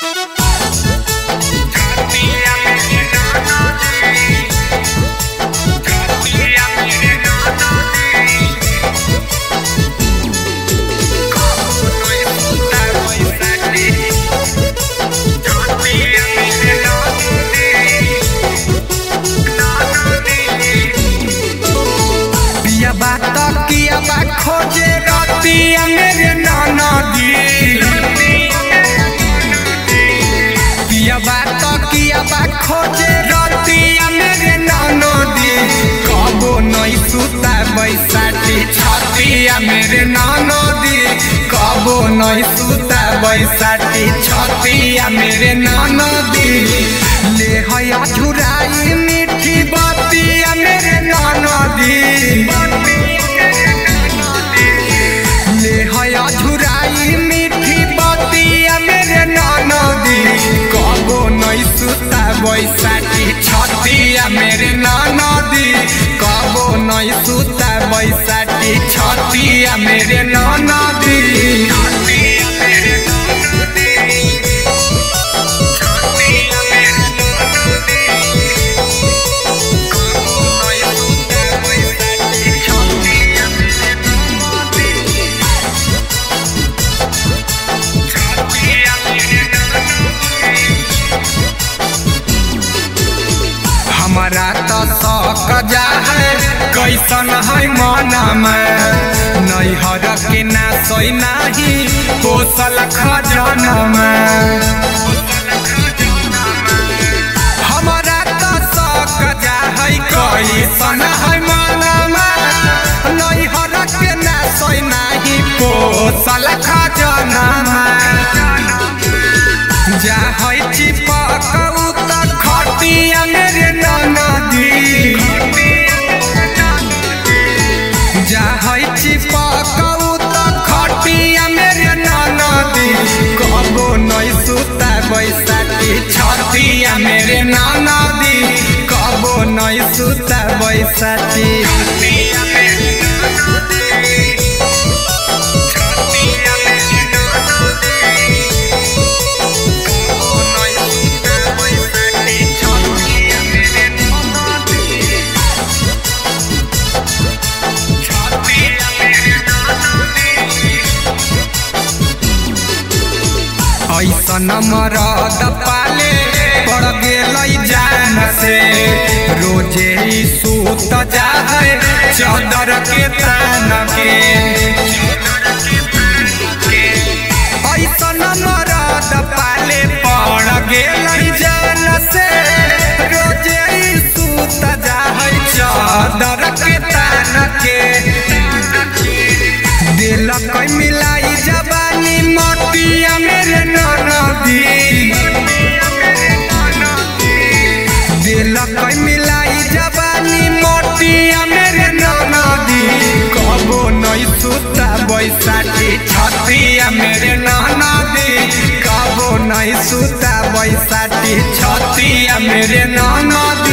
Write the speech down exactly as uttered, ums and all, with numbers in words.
खोजे रतिया मेरे ननदी पियाबा तकियाबा खोजे रतिया मेरे ननदी कबो नहीं सुता बैसाटी छतिया मेरे ननदी कबो नहीं सुता बैसाटी छतिया मेरे ननदी ले हया झुराई मीठी बतिया मेरे ननदी झुराई मीठी बतिया मेरे ननदी कबो नहीं सुता बैसाटी छतिया मेरे ननदी कबो नहीं सुता बैसाटी छतिया मेरे ननदी हमारा तो शौक जा है कैसन है मन में नैहर के ना सोई नाही पोसल खजन में हमारा तो शौक जा है कैसन है मन में नैहर के ना सोई नाही पोसल खजन में जा है चिपक खटिया मेरे ननदी जा है चिपकऊ तो खटिया मेरे ननदी कबो नहीं सुता बैसाटी छतिया मेरे ननदी कबो नहीं सुता बैसाटी ऐसन मरद पाले पड़ गेल जान से रोजे ही सूत जा है चादर के तान के ऐसन मरद पाले पड़ गेल जान से रोजे ही सूत जा है चादर के तान के दिल कोई मिलाई जबानी मोतिया मेरे ननदी दिल कोई मिलाई जबानी मोतिया मेरे ननदी कबो नहीं सुता बैसाटी छतिया मेरे ननदी कबो नहीं सुता बैसाटी छतिया मेरे ननदी।